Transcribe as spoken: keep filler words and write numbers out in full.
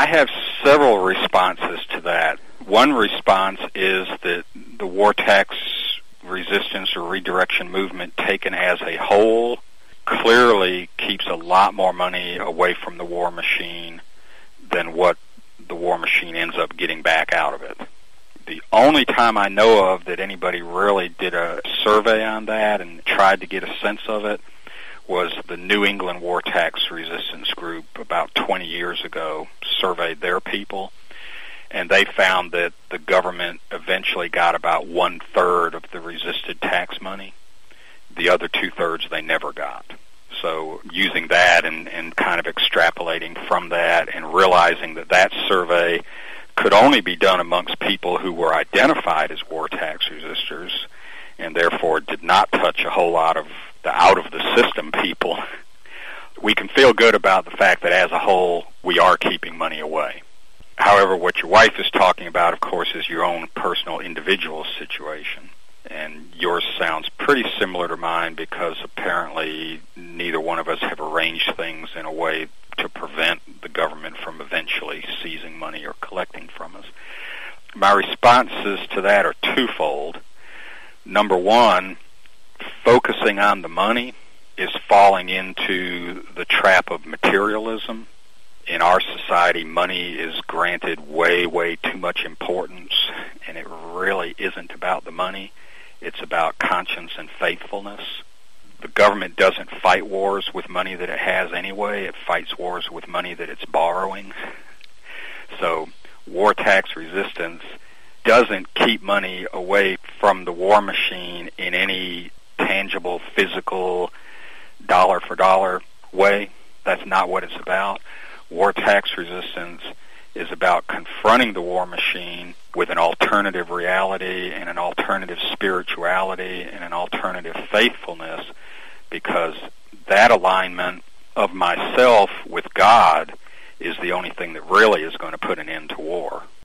I have several responses to that. One response is that the war tax resistance or redirection movement taken as a whole clearly keeps a lot more money away from the war machine than what the war machine ends up getting back out of it. The only time I know of that anybody really did a survey on that and tried to get a sense of it was the New England War Tax Resistance Group about twenty years ago surveyed their people, and they found that the government eventually got about one-third of the resisted tax money. The other two-thirds they never got. So using that and, and kind of extrapolating from that and realizing that that survey could only be done amongst people who were identified as war tax resistors and therefore did not touch a whole lot of the out-of-the-system people, we can feel good about the fact that as a whole we are keeping money away. However, what your wife is talking about, of course, is your own personal individual situation. And yours sounds pretty similar to mine because apparently neither one of us have arranged things in a way to prevent the government from eventually seizing money or collecting from us. My responses to that are twofold. Number one, focusing on the money is falling into the trap of materialism. In our society, money is granted way, way too much importance, and it really isn't about the money. It's about conscience and faithfulness. The government doesn't fight wars with money that it has anyway. It fights wars with money that it's borrowing. So war tax resistance doesn't keep money away from the war machine in any tangible, physical, dollar-for-dollar way. That's not what it's about. War tax resistance is about confronting the war machine with an alternative reality and an alternative spirituality and an alternative faithfulness, because that alignment of myself with God is the only thing that really is going to put an end to war.